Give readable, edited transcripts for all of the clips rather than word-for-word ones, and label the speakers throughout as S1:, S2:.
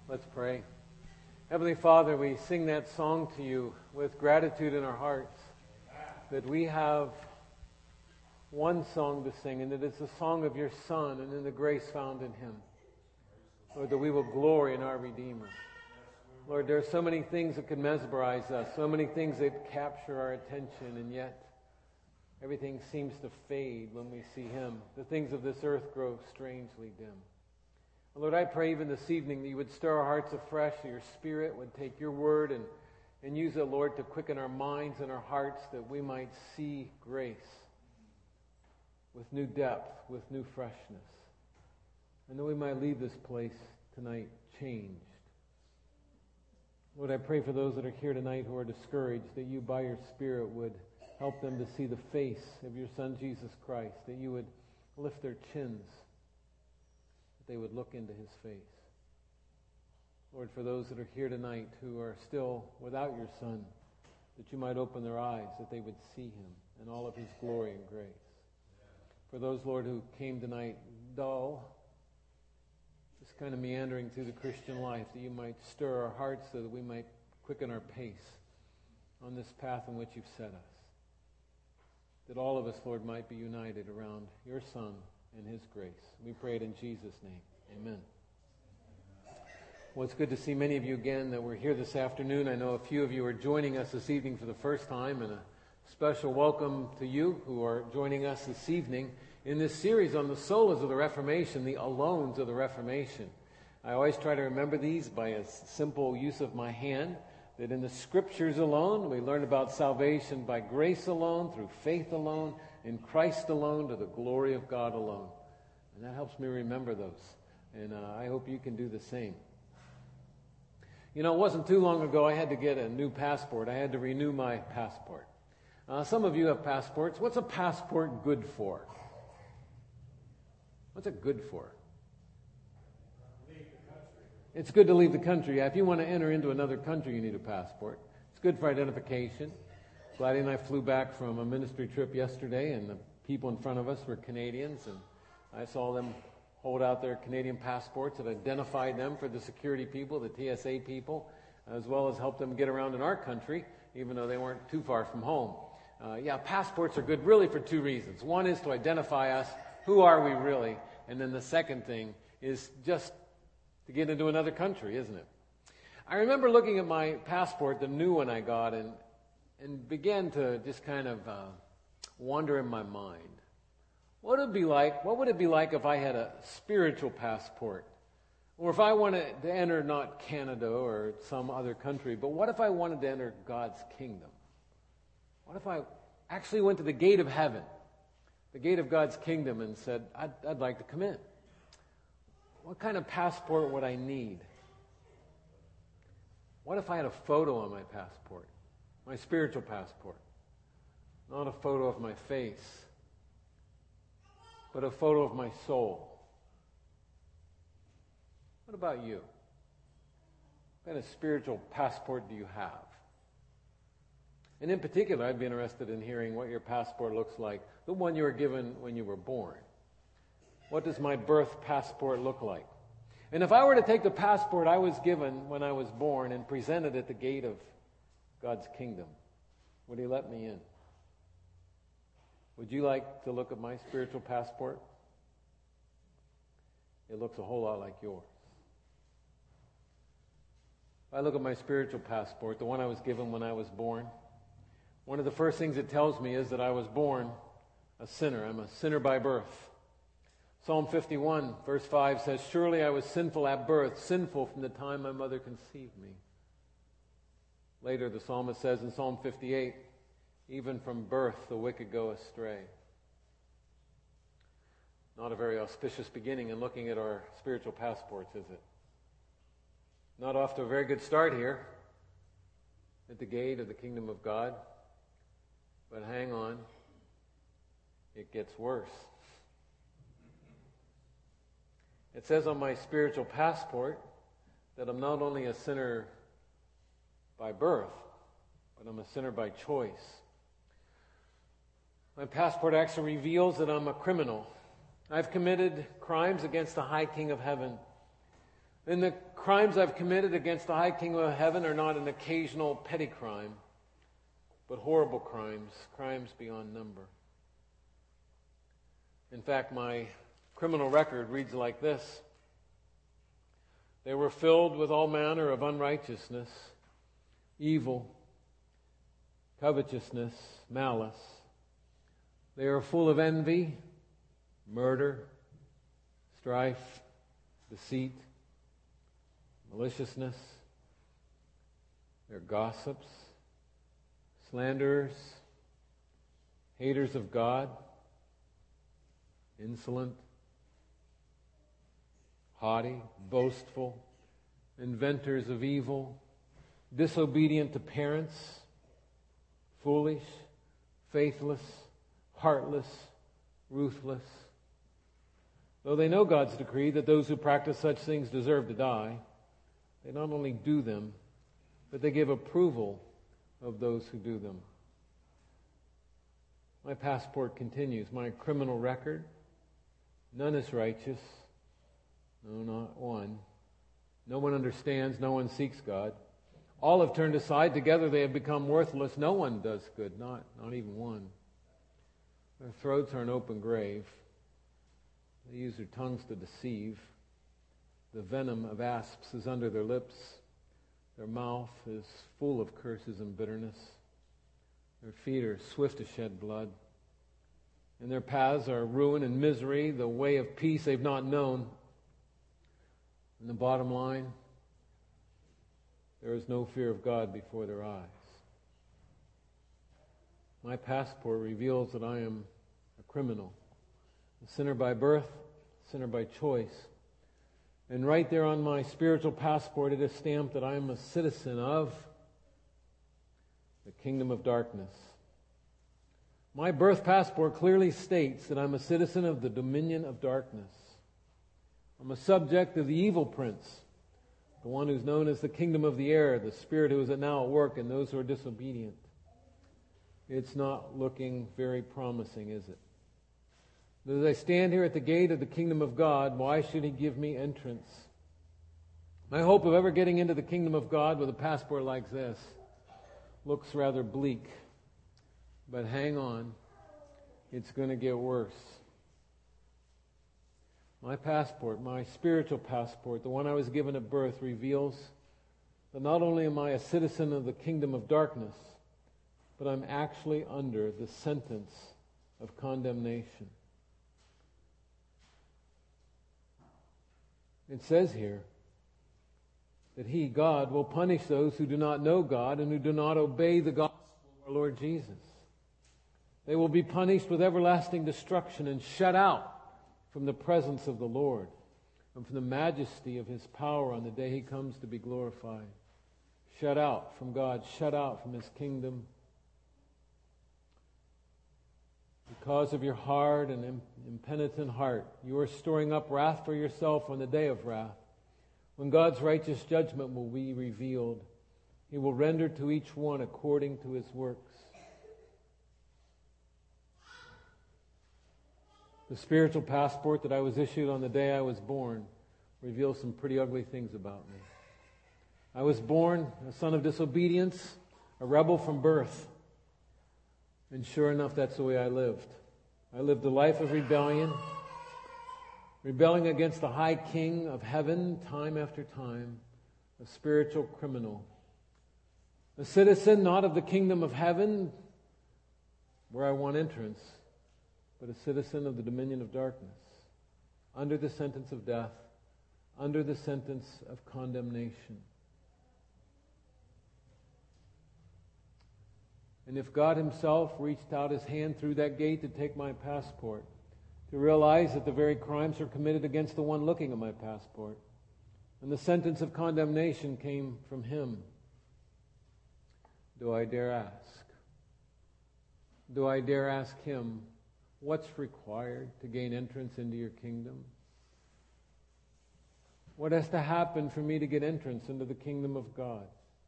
S1: Let's pray. Heavenly Father, we sing that song to you with gratitude in our hearts that we have one song to sing, and that it's the song of your Son and in the grace found in him. Lord, that we will glory in our Redeemer. Lord, there are so many things that can mesmerize us, so many things that capture our attention, and yet everything seems to fade when we see him. The things of this earth grow strangely dim. Lord, I pray even this evening that you would stir our hearts afresh, that your Spirit would take your word and use it, Lord, to quicken our minds and our hearts, that we might see grace with new depth, with new freshness, and that we might leave this place tonight changed. Lord, I pray for those that are here tonight who are discouraged, that you by your Spirit would help them to see the face of your Son, Jesus Christ, that you would lift their chins, they would look into his face. Lord, for those that are here tonight who are still without your Son, that you might open their eyes, that they would see him in all of his glory and grace. For those, Lord, who came tonight dull, just kind of meandering through the Christian life, that you might stir our hearts so that we might quicken our pace on this path in which you've set us. That all of us, Lord, might be united around your Son and his grace. We pray it in Jesus' name. Amen. Well, it's good to see many of you again that we're here this afternoon. I know a few of you are joining us this evening for the first time, and a special welcome to you who are joining us this evening in this series on the solas of the Reformation, the alones of the Reformation. I always try to remember these by a simple use of my hand, that in the Scriptures alone, we learn about salvation by grace alone, through faith alone, in Christ alone, to the glory of God alone. And that helps me remember those. And I hope you can do the same. You know, it wasn't too long ago I had to get a new passport. I had to renew my passport. Some of you have passports. What's a passport good for? What's it good for?
S2: Leave the country.
S1: It's good to leave the country. Yeah, if you want to enter into another country, you need a passport. It's good for identification. Gladys and I flew back from a ministry trip yesterday, and the people in front of us were Canadians, and I saw them hold out their Canadian passports that identified them for the security people, the TSA people, as well as helped them get around in our country, even though they weren't too far from home. Passports are good really for two reasons. One is to identify us. Who are we really? And then the second thing is just to get into another country, isn't it? I remember looking at my passport, the new one I got, and began to just kind of wonder in my mind, what would it be like if I had a spiritual passport? Or if I wanted to enter not Canada or some other country, but what if I wanted to enter God's kingdom? What if I actually went to the gate of heaven, the gate of God's kingdom, and said, I'd like to come in? What kind of passport would I need? What if I had a photo on my passport? My spiritual passport. Not a photo of my face, but a photo of my soul. What about you? What kind of spiritual passport do you have? And in particular, I'd be interested in hearing what your passport looks like, the one you were given when you were born. What does my birth passport look like? And if I were to take the passport I was given when I was born and present it at the gate of God's kingdom, would he let me in? Would you like to look at my spiritual passport? It looks a whole lot like yours. If I look at my spiritual passport, the one I was given when I was born, one of the first things it tells me is that I was born a sinner. I'm a sinner by birth. Psalm 51, verse 5 says, "Surely I was sinful at birth, sinful from the time my mother conceived me." Later, the psalmist says in Psalm 58, "Even from birth the wicked go astray." Not a very auspicious beginning in looking at our spiritual passports, is it? Not off to a very good start here at the gate of the kingdom of God. But hang on, it gets worse. It says on my spiritual passport that I'm not only a sinner by birth, but I'm a sinner by choice. My passport actually reveals that I'm a criminal. I've committed crimes against the high King of heaven. And the crimes I've committed against the high kingdom of heaven are not an occasional petty crime, but horrible crimes, crimes beyond number. In fact, my criminal record reads like this. They were filled with all manner of unrighteousness, evil, covetousness, malice. They are full of envy, murder, strife, deceit, maliciousness. They're gossips, slanderers, haters of God, insolent, haughty, boastful, inventors of evil, disobedient to parents, foolish, faithless, heartless, ruthless. Though they know God's decree that those who practice such things deserve to die, they not only do them, but they give approval of those who do them. My passport continues. My criminal record, none is righteous. No, not one. No one understands. No one seeks God. All have turned aside. Together they have become worthless. No one does good. Not even one. Their throats are an open grave. They use their tongues to deceive. The venom of asps is under their lips. Their mouth is full of curses and bitterness. Their feet are swift to shed blood. And their paths are ruin and misery. The way of peace they've not known. And the bottom line, there is no fear of God before their eyes. My passport reveals that I am a criminal, a sinner by birth, a sinner by choice. And right there on my spiritual passport, it is stamped that I am a citizen of the kingdom of darkness. My birth passport clearly states that I'm a citizen of the dominion of darkness. I'm a subject of the evil prince, the one who's known as the kingdom of the air, the spirit who is now at work in those who are disobedient. It's not looking very promising, is it? But as I stand here at the gate of the kingdom of God, why should He give me entrance? My hope of ever getting into the kingdom of God with a passport like this looks rather bleak. But hang on, it's going to get worse. My passport, my spiritual passport, the one I was given at birth, reveals that not only am I a citizen of the kingdom of darkness, but I'm actually under the sentence of condemnation. It says here that He, God, will punish those who do not know God and who do not obey the gospel of our Lord Jesus. They will be punished with everlasting destruction and shut out from the presence of the Lord and from the majesty of His power on the day He comes to be glorified. Shut out from God, shut out from His kingdom. Because of your hard and impenitent heart, you are storing up wrath for yourself on the day of wrath. When God's righteous judgment will be revealed, He will render to each one according to his works. The spiritual passport that I was issued on the day I was born reveals some pretty ugly things about me. I was born a son of disobedience, a rebel from birth. And sure enough, that's the way I lived. I lived a life of rebellion, rebelling against the high king of heaven time after time, a spiritual criminal. A citizen not of the kingdom of heaven, where I want entrance, but a citizen of the dominion of darkness, under the sentence of death, under the sentence of condemnation. And if God Himself reached out His hand through that gate to take my passport, to realize that the very crimes are committed against the one looking at my passport, and the sentence of condemnation came from Him, do I dare ask? Do I dare ask Him what's required to gain entrance into your kingdom? What has to happen for me to get entrance into the kingdom of God?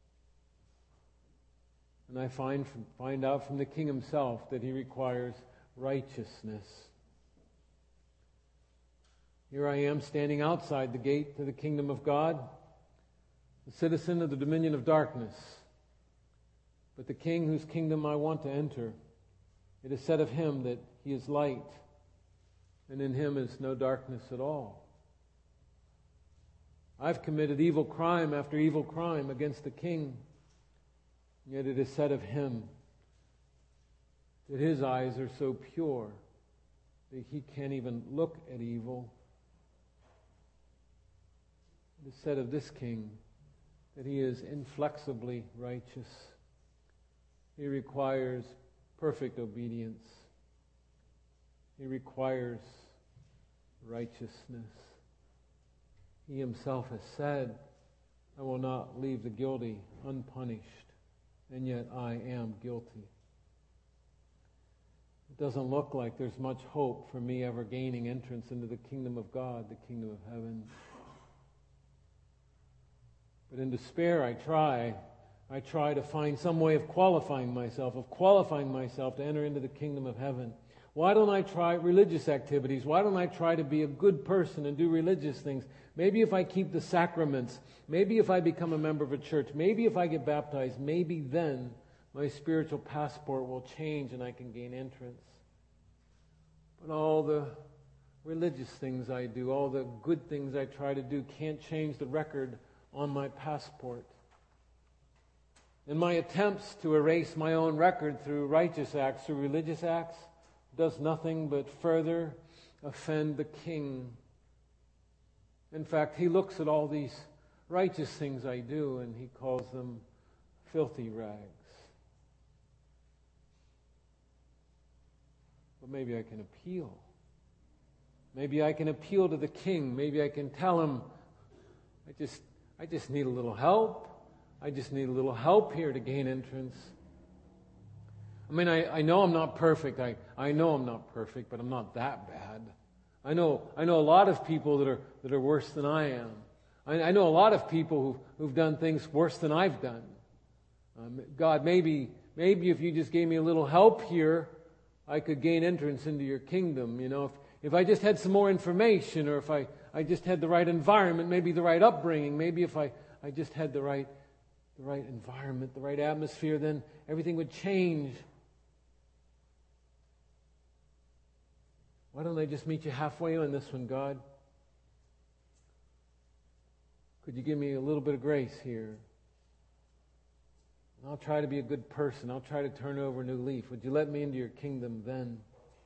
S1: And I find out from the King Himself that He requires righteousness. Here I am standing outside the gate to the kingdom of God, a citizen of the dominion of darkness. But the King whose kingdom I want to enter, it is said of him that he is light, and in him is no darkness at all. I've committed evil crime after evil crime against the King, yet it is said of him that his eyes are so pure that he can't even look at evil. It is said of this King that he is inflexibly righteous. He requires perfect obedience. He requires righteousness. He himself has said, I will not leave the guilty unpunished, and yet I am guilty. It doesn't look like there's much hope for me ever gaining entrance into the kingdom of God, the kingdom of heaven. But in despair, I try to find some way of qualifying myself to enter into the kingdom of heaven. Why don't I try religious activities? Why don't I try to be a good person and do religious things? Maybe if I keep the sacraments, maybe if I become a member of a church, maybe if I get baptized, maybe then my spiritual passport will change and I can gain entrance. But all the religious things I do, all the good things I try to do can't change the record on my passport. And my attempts to erase my own record through righteous acts, through religious acts, does nothing but further offend the King. In fact, he looks at all these righteous things I do and he calls them filthy rags. But maybe I can appeal. Maybe I can appeal to the King. Maybe I can tell him, I just need a little help. I just need a little help here to gain entrance. I mean, I know I'm not perfect. I know I'm not perfect, but I'm not that bad. I know a lot of people that are worse than I am. I know a lot of people who've done things worse than I've done. God, maybe if you just gave me a little help here, I could gain entrance into your kingdom. You know, if I just had some more information, or if I just had the right environment, maybe the right upbringing, maybe if I just had the right environment, the right atmosphere, then everything would change. Why don't I just meet you halfway on this one, God? Could you give me a little bit of grace here? And I'll try to be a good person. I'll try to turn over a new leaf. Would you let me into your kingdom then?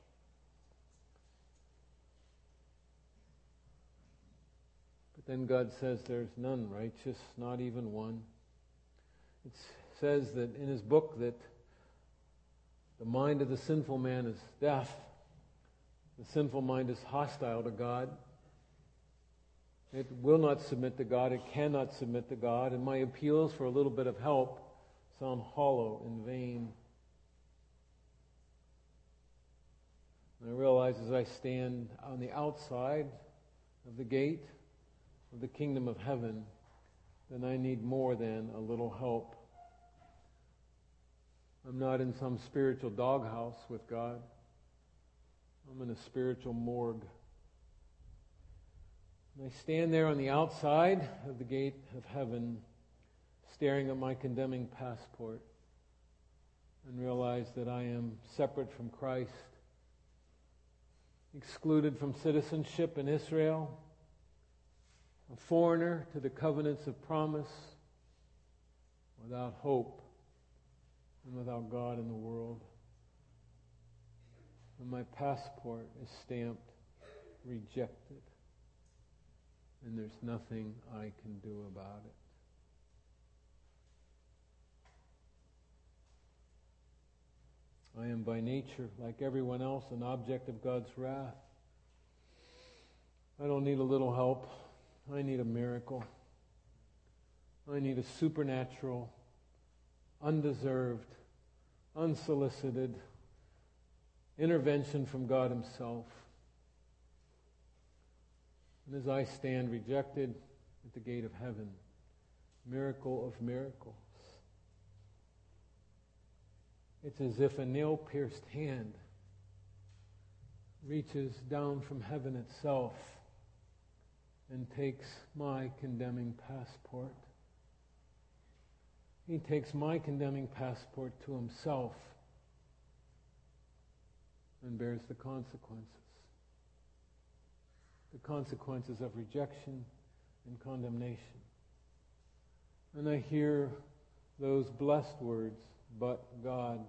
S1: But then God says there's none righteous, not even one. It says that in his book that the mind of the sinful man is deaf. The sinful mind is hostile to God. It will not submit to God. It cannot submit to God. And my appeals for a little bit of help sound hollow and vain. And I realize as I stand on the outside of the gate of the kingdom of heaven, then I need more than a little help. I'm not in some spiritual doghouse with God. I'm in a spiritual morgue. And I stand there on the outside of the gate of heaven, staring at my condemning passport, and realize that I am separate from Christ, excluded from citizenship in Israel, a foreigner to the covenants of promise, without hope and without God in the world. And my passport is stamped rejected, and there's nothing I can do about it. I am by nature, like everyone else, an object of God's wrath. I don't need a little help. I need a miracle. I need a supernatural, undeserved, unsolicited intervention from God himself. And as I stand rejected at the gate of heaven, miracle of miracles, it's as if a nail-pierced hand reaches down from heaven itself and takes my condemning passport. He takes my condemning passport to himself and bears the consequences. The consequences of rejection and condemnation. And I hear those blessed words, but God.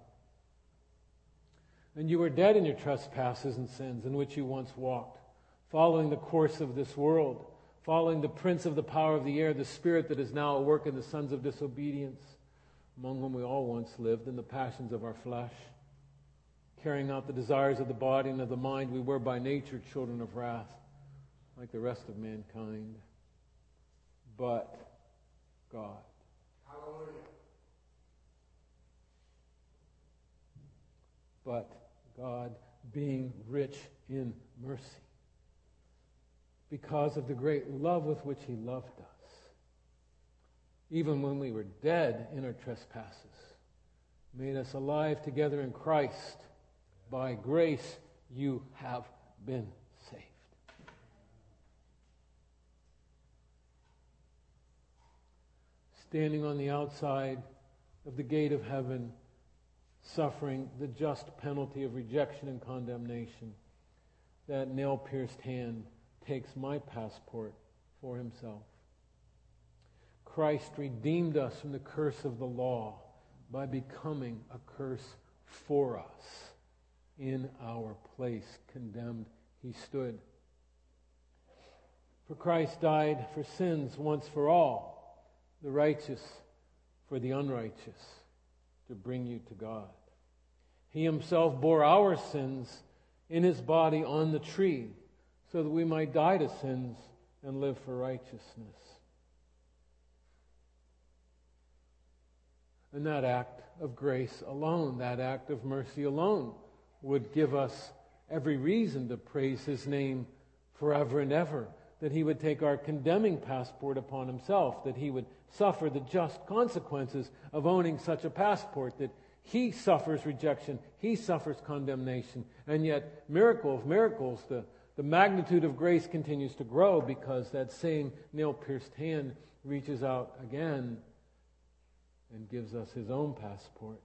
S1: And you were dead in your trespasses and sins in which you once walked, following the course of this world, following the prince of the power of the air, the spirit that is now at work in the sons of disobedience, among whom we all once lived in the passions of our flesh, carrying out the desires of the body and of the mind. We were by nature children of wrath, like the rest of mankind. But God.
S2: Hallelujah.
S1: But God, being rich in mercy, because of the great love with which He loved us, even when we were dead in our trespasses, made us alive together in Christ. By grace you have been saved. Standing on the outside of the gate of heaven, suffering the just penalty of rejection and condemnation, that nail-pierced hand takes my passport for Himself. Christ redeemed us from the curse of the law by becoming a curse for us. In our place, condemned, He stood. For Christ died for sins once for all, the righteous for the unrighteous, to bring you to God. He Himself bore our sins in His body on the tree, so that we might die to sins and live for righteousness. And that act of grace alone, that act of mercy alone, would give us every reason to praise His name forever and ever, that He would take our condemning passport upon Himself, that He would suffer the just consequences of owning such a passport, that He suffers rejection, He suffers condemnation, and yet, miracle of miracles, the magnitude of grace continues to grow because that same nail-pierced hand reaches out again and gives us His own passport.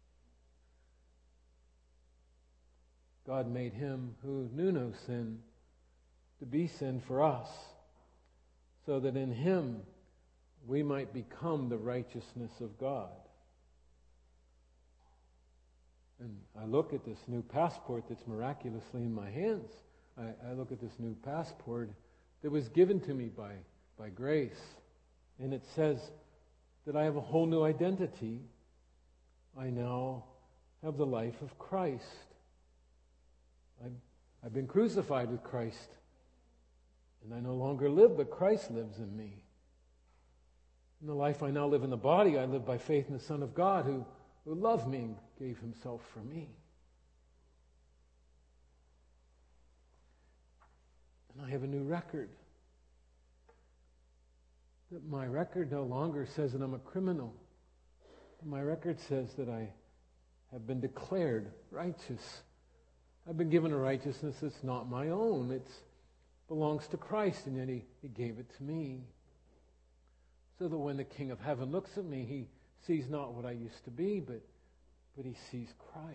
S1: God made Him who knew no sin to be sin for us, so that in Him we might become the righteousness of God. And I look at this new passport that's miraculously in my hands. I look at this new passport that was given to me by grace. And it says that I have a whole new identity. I now have the life of Christ. I've been crucified with Christ. And I no longer live, but Christ lives in me. In the life I now live in the body, I live by faith in the Son of God who loved me and gave Himself for me. And I have a new record. That my record no longer says that I'm a criminal. My record says that I have been declared righteous. I've been given a righteousness that's not my own. It belongs to Christ, and yet He gave it to me. So that when the King of Heaven looks at me, He sees not what I used to be, but He sees Christ.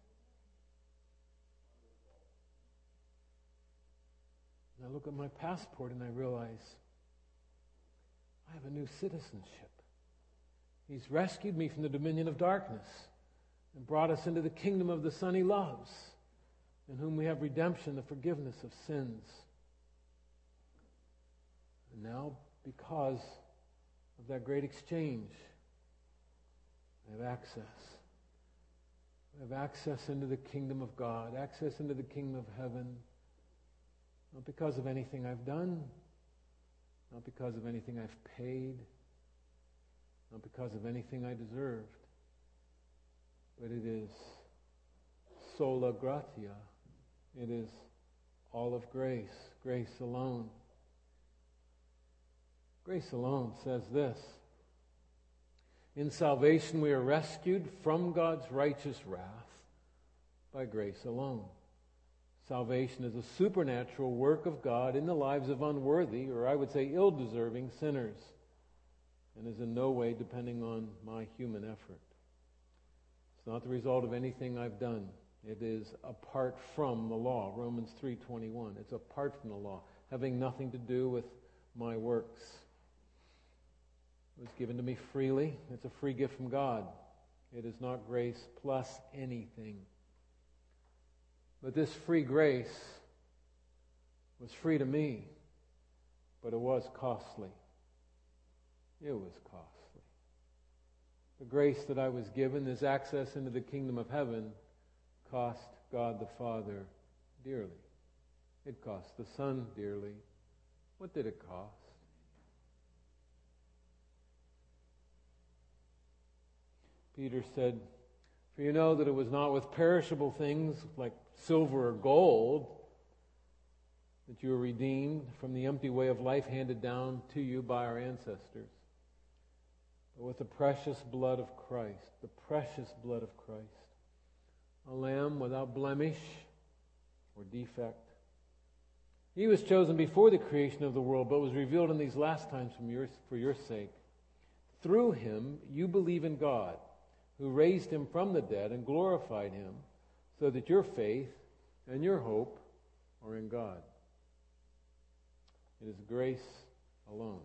S1: And I look at my passport and I realize I have a new citizenship. He's rescued me from the dominion of darkness and brought us into the kingdom of the Son He loves, in whom we have redemption, the forgiveness of sins. And now, because of that great exchange, I have access. I have access into the kingdom of God, access into the kingdom of heaven, not because of anything I've done, not because of anything I've paid, not because of anything I deserved, but it is sola gratia. It is all of grace, grace alone. Grace alone says this: in salvation we are rescued from God's righteous wrath by grace alone. Salvation is a supernatural work of God in the lives of unworthy, or I would say ill-deserving sinners, and is in no way depending on my human effort. It's not the result of anything I've done. It is apart from the law. Romans 3:21. It's apart from the law, having nothing to do with my works. It was given to me freely. It's a free gift from God. It is not grace plus anything. But this free grace was free to me, but it was costly. It was costly. The grace that I was given, this access into the kingdom of heaven, cost God the Father dearly. It cost the Son dearly. What did it cost? Peter said, "For you know that it was not with perishable things like silver or gold that you were redeemed from the empty way of life handed down to you by our ancestors, but with the precious blood of Christ," the precious blood of Christ, a lamb without blemish or defect. He was chosen before the creation of the world, but was revealed in these last times for your sake. Through him you believe in God, who raised him from the dead and glorified him, so that your faith and your hope are in God. It is grace alone.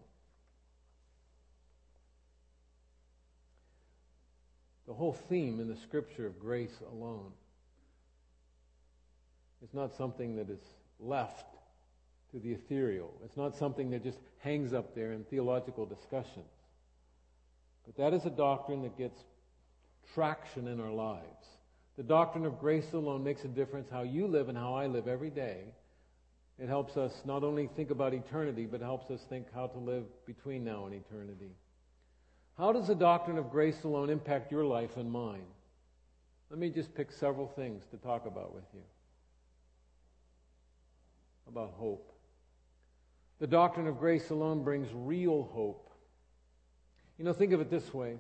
S1: The whole theme in the Scripture of grace alone is not something that is left to the ethereal. It's not something that just hangs up there in theological discussions. But that is a doctrine that gets traction in our lives. The doctrine of grace alone makes a difference how you live and how I live every day. It helps us not only think about eternity, but helps us think how to live between now and eternity. How does the doctrine of grace alone impact your life and mine? Let me just pick several things to talk about with you. About hope. The doctrine of grace alone brings real hope. Think of it this way.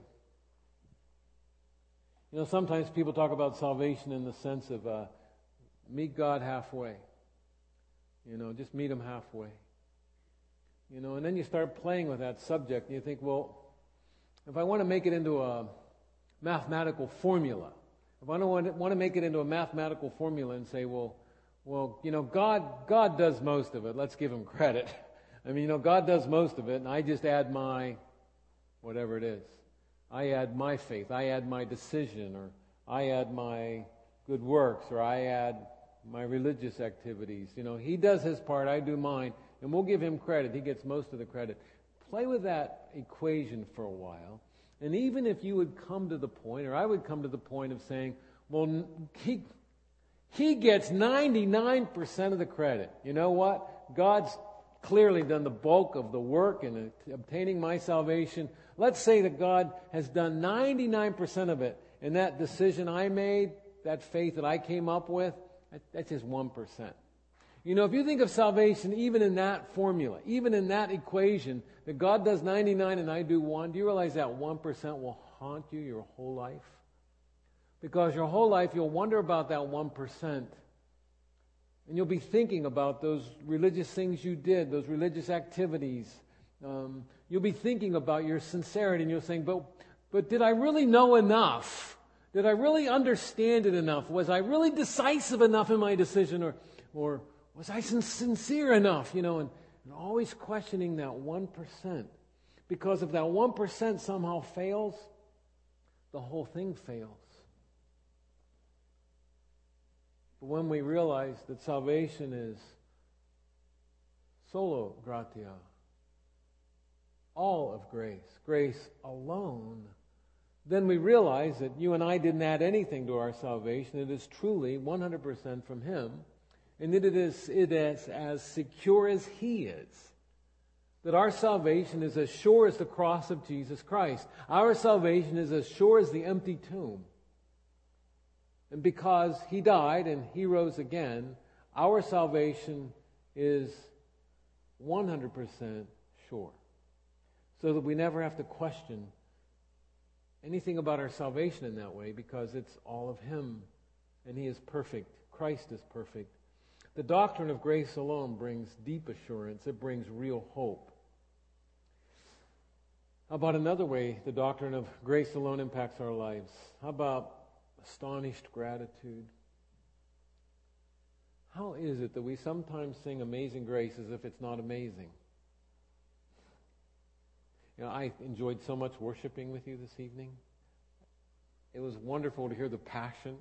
S1: Sometimes people talk about salvation in the sense of meet God halfway. Just meet him halfway. And then you start playing with that subject and you think, well, if I want to make it into a mathematical formula, if I don't want to make it into a mathematical formula and say, well, God does most of it. Let's give him credit. God does most of it, and I just add my whatever it is. I add my faith, I add my decision, or I add my good works, or I add my religious activities. He does his part, I do mine, and we'll give him credit. He gets most of the credit. Play with that equation for a while, and even if you would come to the point, or I would come to the point of saying, well, he gets 99% of the credit. You know what? God's clearly done the bulk of the work in obtaining my salvation. Let's say that God has done 99% of it, and that decision I made, that faith that I came up with, that's just 1%. If you think of salvation even in that formula, even in that equation, that God does 99 and I do 1, do you realize that 1% will haunt you your whole life? Because your whole life you'll wonder about that 1%. And you'll be thinking about those religious things you did, those religious activities. You'll be thinking about your sincerity, and you'll think, but did I really know enough? Did I really understand it enough? Was I really decisive enough in my decision? Or was I sincere enough? And always questioning that 1%. Because if that 1% somehow fails, the whole thing fails. But when we realize that salvation is solo gratia, all of grace, grace alone, then we realize that you and I didn't add anything to our salvation. It is truly 100% from him, and that it is as secure as he is. That our salvation is as sure as the cross of Jesus Christ. Our salvation is as sure as the empty tomb. And because he died and he rose again, our salvation is 100% sure. So that we never have to question anything about our salvation in that way, because it's all of him. And he is perfect. Christ is perfect. The doctrine of grace alone brings deep assurance. It brings real hope. How about another way the doctrine of grace alone impacts our lives? How about astonished gratitude? How is it that we sometimes sing Amazing Grace as if it's not amazing? You know, I enjoyed so much worshiping with you this evening. It was wonderful to hear the passion.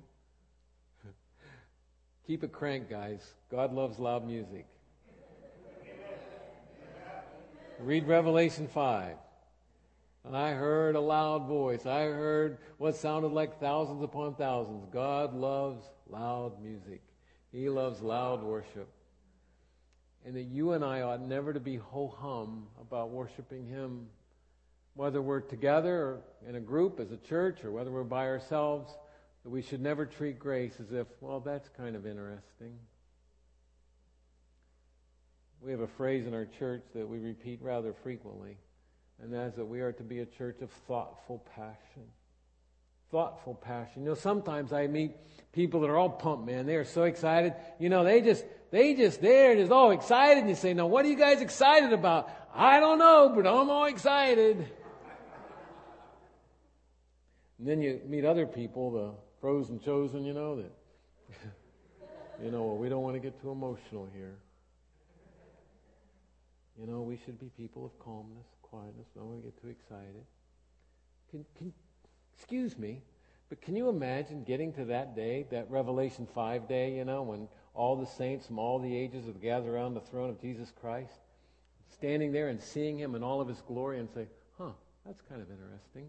S1: Keep it cranked, guys. God loves loud music. Read Revelation 5. And I heard a loud voice. I heard what sounded like thousands upon thousands. God loves loud music. He loves loud worship. And that you and I ought never to be ho-hum about worshiping Him, whether we're together or in a group as a church or whether we're by ourselves, that we should never treat grace as if, well, that's kind of interesting. We have a phrase in our church that we repeat rather frequently, and that is that we are to be a church of thoughtful passion. Thoughtful passion. You know, sometimes I meet people that are all pumped, man. They are so excited. You know, they're just all excited. And you say, now, what are you guys excited about? I don't know, but I'm all excited. And then you meet other people, the pros and chosen, you know, that, well, we don't want to get too emotional here. You know, we should be people of calmness, quietness. Don't want to get too excited. Excuse me, but can you imagine getting to that day, that Revelation 5 day, you know, when all the saints from all the ages have gathered around the throne of Jesus Christ, standing there and seeing Him in all of His glory and say, that's kind of interesting.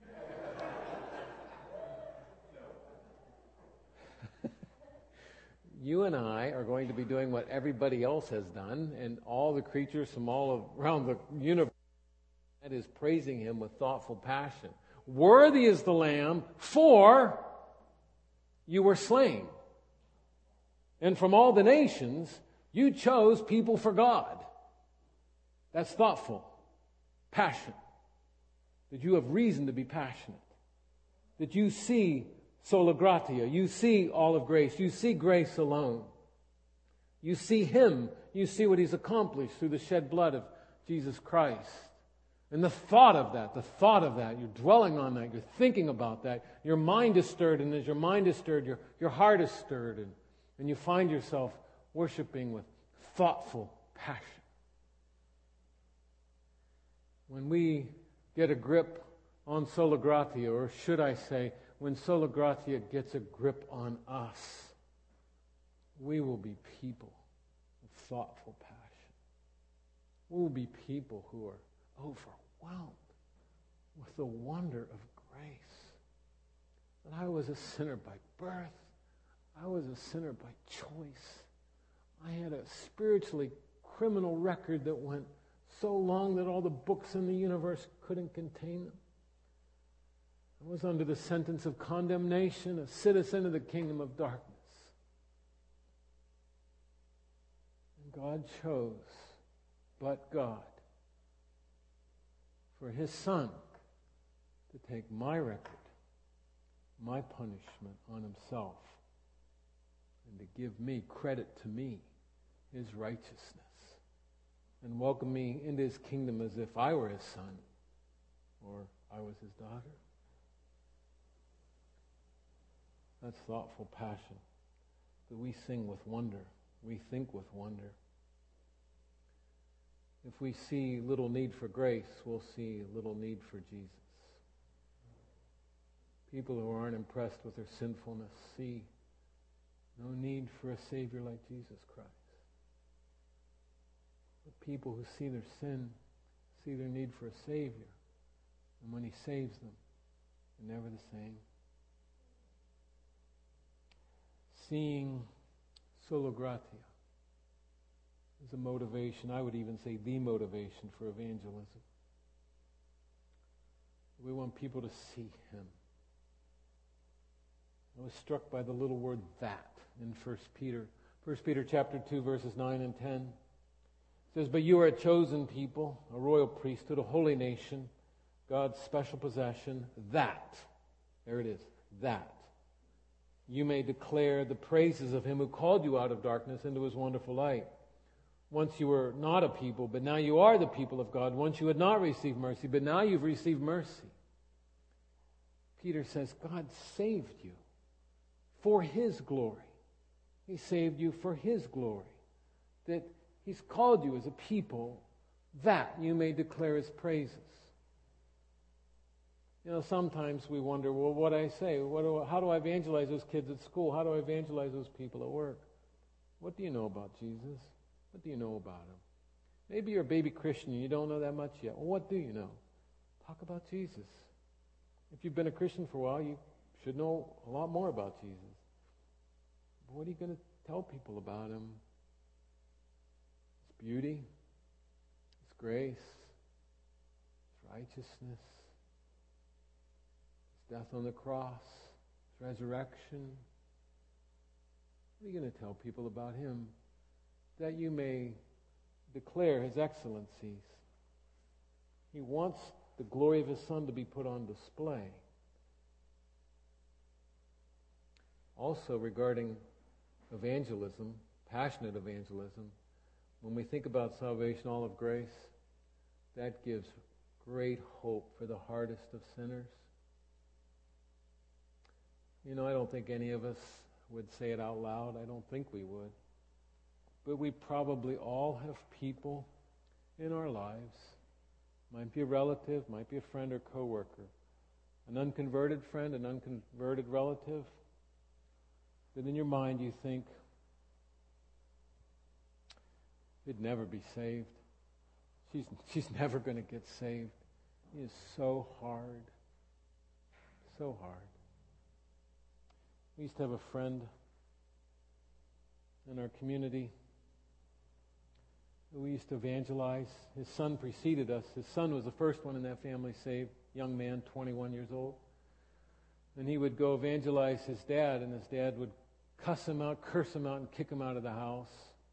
S1: You and I are going to be doing what everybody else has done, and all the creatures from all around the universe, that is praising Him with thoughtful passion. Worthy is the Lamb, for you were slain. And from all the nations, you chose people for God. That's thoughtful. Passion. That you have reason to be passionate. That you see sola gratia. You see all of grace. You see grace alone. You see Him. You see what He's accomplished through the shed blood of Jesus Christ. And the thought of that, you're dwelling on that, you're thinking about that, your mind is stirred, and as your mind is stirred, your heart is stirred, and you find yourself worshiping with thoughtful passion. When we get a grip on sola gratia, or should I say, when sola gratia gets a grip on us, we will be people of thoughtful passion. We will be people who are overwhelmed with the wonder of grace. That I was a sinner by birth. I was a sinner by choice. I had a spiritually criminal record that went so long that all the books in the universe couldn't contain them. I was under the sentence of condemnation, a citizen of the kingdom of darkness. And God chose, but God, for His Son to take my record, my punishment on Himself, and to give me credit to me, His righteousness, and welcome me into His kingdom as if I were His son or I was His daughter. That's thoughtful passion, that we sing with wonder, we think with wonder. If we see little need for grace, we'll see little need for Jesus. People who aren't impressed with their sinfulness see no need for a Savior like Jesus Christ. But people who see their sin see their need for a Savior. And when He saves them, they're never the same. Seeing sola gratia is a motivation, I would even say the motivation for evangelism. We want people to see Him. I was struck by the little word "that" in 1 Peter. 1 Peter chapter 2, verses 9 and 10. It says, "But you are a chosen people, a royal priesthood, a holy nation, God's special possession, that," there it is, "that you may declare the praises of him who called you out of darkness into his wonderful light. Once you were not a people, but now you are the people of God. Once you had not received mercy, but now you've received mercy. Peter says, God saved you for his glory. He saved you for his glory. That he's called you as a people that you may declare his praises. You know, sometimes we wonder, well, what do I say? How do I evangelize those kids at school? How do I evangelize those people at work? What do you know about Jesus? What do you know about him? Maybe you're a baby Christian and you don't know that much yet. Well, what do you know? Talk about Jesus. If you've been a Christian for a while, you should know a lot more about Jesus. But what are you going to tell people about him? His beauty, his grace, his righteousness, his death on the cross, his resurrection. What are you going to tell people about him? That you may declare his excellencies. He wants the glory of his Son to be put on display. Also regarding evangelism, passionate evangelism, when we think about salvation, all of grace, that gives great hope for the hardest of sinners. You know, I don't think any of us would say it out loud. I don't think we would. But we probably all have people in our lives, might be a relative, might be a friend or coworker, an unconverted friend, an unconverted relative, that in your mind you think, they'd never be saved. She's never going to get saved. It is so hard. So hard. We used to have a friend in our community who we used to evangelize. His son preceded us. His son was the first one in that family saved, young man, 21 years old. And he would go evangelize his dad, and his dad would cuss him out, curse him out, and kick him out of the house.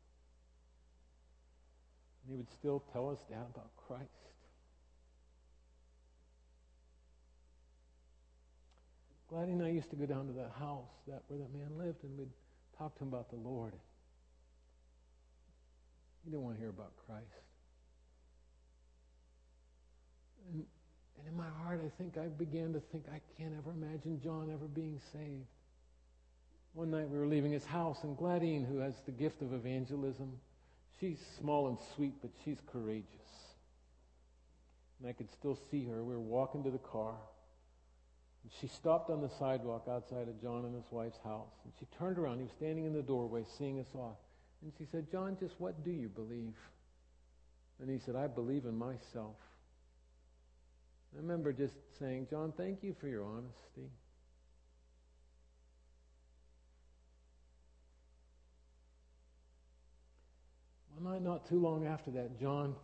S1: And he would still tell his dad about Christ. Gladys and I used to go down to that house where that man lived, and we'd talk to him about the Lord. He didn't want to hear about Christ. And in my heart, I began to think, I can't ever imagine John ever being saved. One night we were leaving his house, and Gladys, who has the gift of evangelism, she's small and sweet, but she's courageous. And I could still see her. We were walking to the car. And she stopped on the sidewalk outside of John and his wife's house. And she turned around. He was standing in the doorway seeing us off. And she said, John, just what do you believe? And he said, I believe in myself. I remember just saying, John, thank you for your honesty. One night, not too long after that, John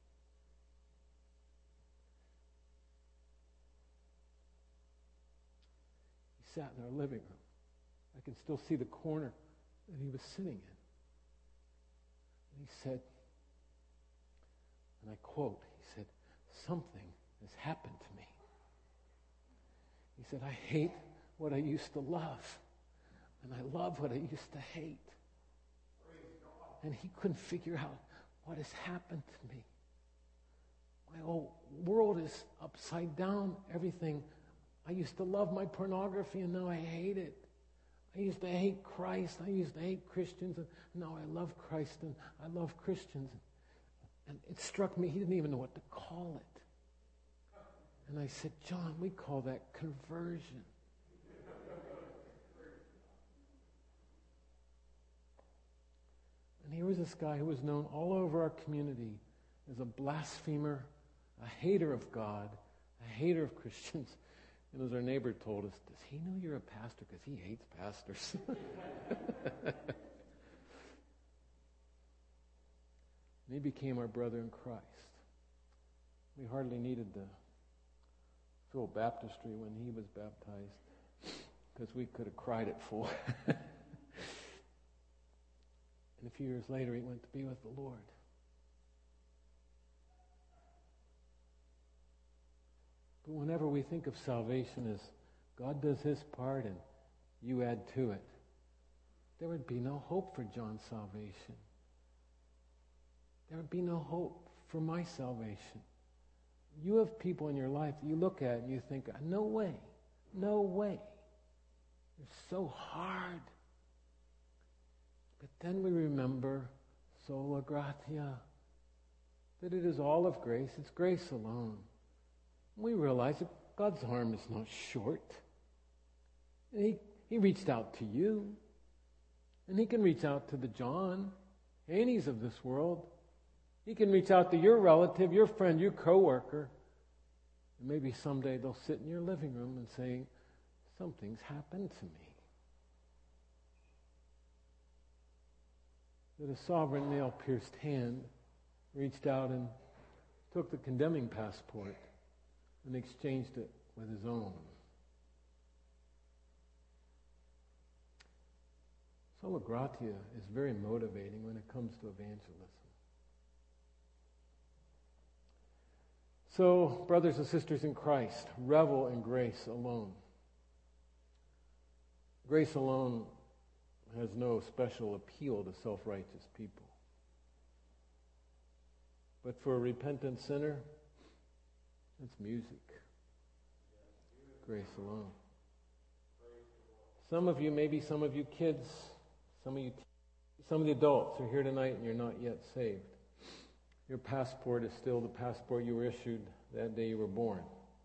S1: sat in our living room. I can still see the corner that he was sitting in. And he said, and I quote, he said, something has happened to me. He said, I hate what I used to love, and I love what I used to hate. And he couldn't figure out what has happened to me. My whole world is upside down. Everything. I used to love my pornography, and now I hate it. I used to hate Christ. I used to hate Christians, and now I love Christ, and I love Christians. And it struck me, he didn't even know what to call it. And I said, John, we call that conversion. And here was this guy who was known all over our community as a blasphemer, a hater of God, a hater of Christians. And as our neighbor told us, does he know you're a pastor? Because he hates pastors. And he became our brother in Christ. We hardly needed to fill baptistry when he was baptized, because we could have cried it full. And a few years later, he went to be with the Lord. But whenever we think of salvation as God does his part and you add to it, there would be no hope for John's salvation. There would be no hope for my salvation. You have people in your life that you look at and you think, no way, no way. They're so hard. But then we remember sola gratia, that it is all of grace, it's grace alone. We realize that God's arm is not short. And he reached out to you. And he can reach out to the John Haney's of this world. He can reach out to your relative, your friend, your coworker. And maybe someday they'll sit in your living room and say, something's happened to me. That a sovereign nail-pierced hand reached out and took the condemning passport and exchanged it with his own. Sola gratia is very motivating when it comes to evangelism. So, brothers and sisters in Christ, revel in grace alone. Grace alone has no special appeal to self-righteous people. But for a repentant sinner, it's music. Grace alone. Some of you, maybe some of you kids, some of the adults are here tonight and you're not yet saved. Your passport is still the passport you were issued that day you were born.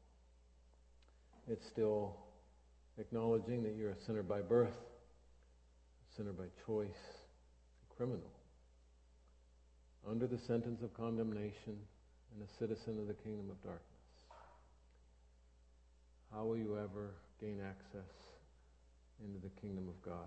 S1: It's still acknowledging that you're a sinner by birth, a sinner by choice, a criminal, under the sentence of condemnation and a citizen of the kingdom of darkness. How will you ever gain access into the kingdom of God?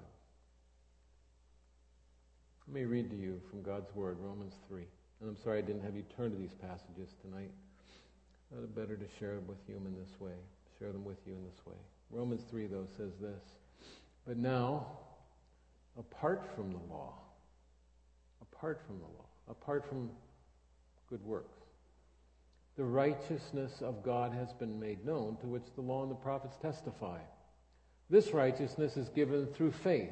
S1: Let me read to you from God's Word, Romans 3. And I'm sorry I didn't have you turn to these passages tonight. I thought it better to share them with you in this way. Share them with you in this way. Romans 3, though, says this. But now, apart from the law, apart from good works, the righteousness of God has been made known, to which the law and the prophets testify. This righteousness is given through faith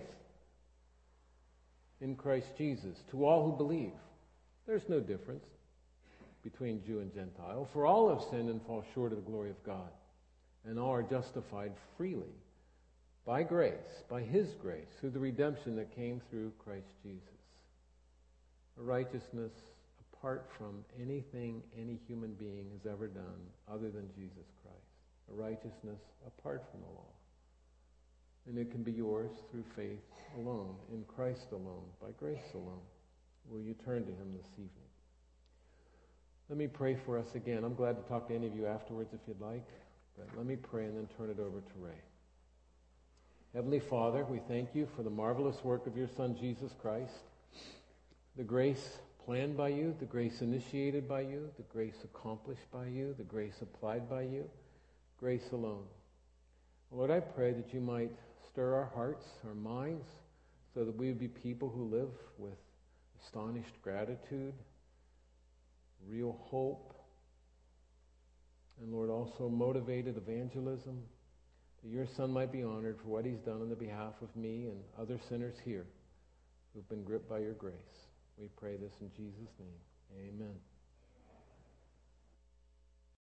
S1: in Christ Jesus to all who believe. There's no difference between Jew and Gentile, for all have sinned and fall short of the glory of God, and all are justified freely by grace, by His grace, through the redemption that came through Christ Jesus. A righteousness apart from anything any human being has ever done other than Jesus Christ. A righteousness apart from the law. And it can be yours through faith alone, in Christ alone, by grace alone. Will you turn to Him this evening? Let me pray for us again. I'm glad to talk to any of you afterwards if you'd like, but let me pray and then turn it over to Ray. Heavenly Father, we thank you for the marvelous work of your Son, Jesus Christ, the grace planned by you, the grace initiated by you, the grace accomplished by you, the grace applied by you, grace alone. Lord, I pray that you might stir our hearts, our minds, so that we would be people who live with astonished gratitude, real hope, and Lord, also motivated evangelism, that your Son might be honored for what He's done on the behalf of me and other sinners here who've been gripped by your grace. We pray this in Jesus' name. Amen.